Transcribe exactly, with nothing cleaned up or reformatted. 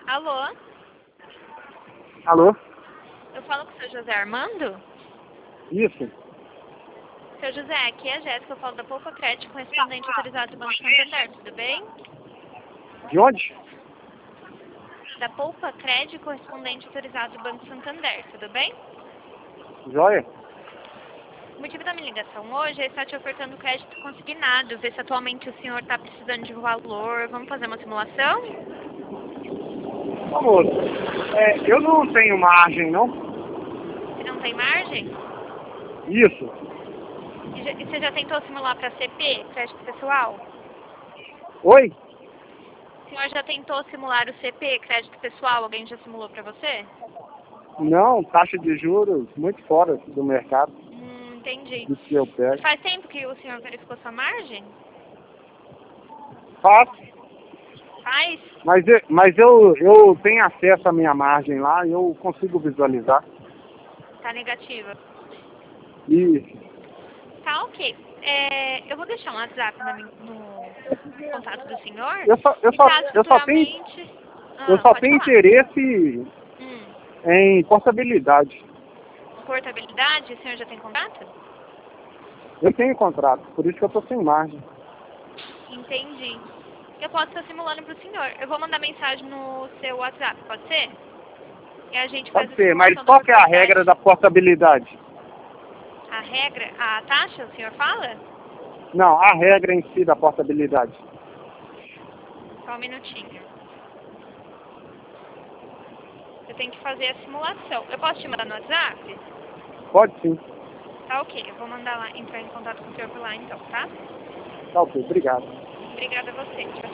Alô? Alô? Eu falo com o seu José Armando? Isso. Seu José, aqui é a Jéssica, eu falo da Poupa Crédito, correspondente autorizado do Banco Santander, tudo bem? De onde? Da Poupa Crédito, correspondente autorizado do Banco Santander, tudo bem? Joia? O motivo da minha ligação hoje é estar te ofertando crédito consignado, ver se atualmente o senhor está precisando de um valor. Vamos fazer uma simulação? Ô, moço, é, eu não tenho margem, não? Você não tem margem? Isso. E já- e você já tentou simular para C P, crédito pessoal? Oi? O senhor já tentou simular o C P, crédito pessoal? Alguém já simulou para você? Não, taxa de juros muito fora do mercado Hum, entendi. do que eu pego. Faz tempo que o senhor verificou sua margem? Faço, Faz? mas, eu, mas eu, eu tenho acesso à minha margem lá e eu consigo visualizar. Tá negativa. Isso. Tá, ok. É, eu vou deixar um WhatsApp na min- no contato do senhor. Eu só, eu E só, caso eu só tenho, futuramente... eu Ah, só pode tenho falar. interesse Hum. em portabilidade. Portabilidade, o senhor já tem contato? Eu tenho contrato, por isso que eu estou sem margem. Entendi. Eu posso estar simulando para o senhor. Eu vou mandar mensagem no seu WhatsApp, pode ser? E a gente faz Pode a ser, mas simulação da qual que é a regra portabilidade. da portabilidade? A regra, a taxa, o senhor fala? Não, a regra em si da portabilidade. Só um minutinho. Eu tenho que fazer a simulação. Eu posso te mandar no WhatsApp? Pode sim. Tá ok, eu vou mandar lá, entrar em contato com o senhor por lá então, tá? Tá ok, obrigado. Obrigada a você. Tchau, tchau.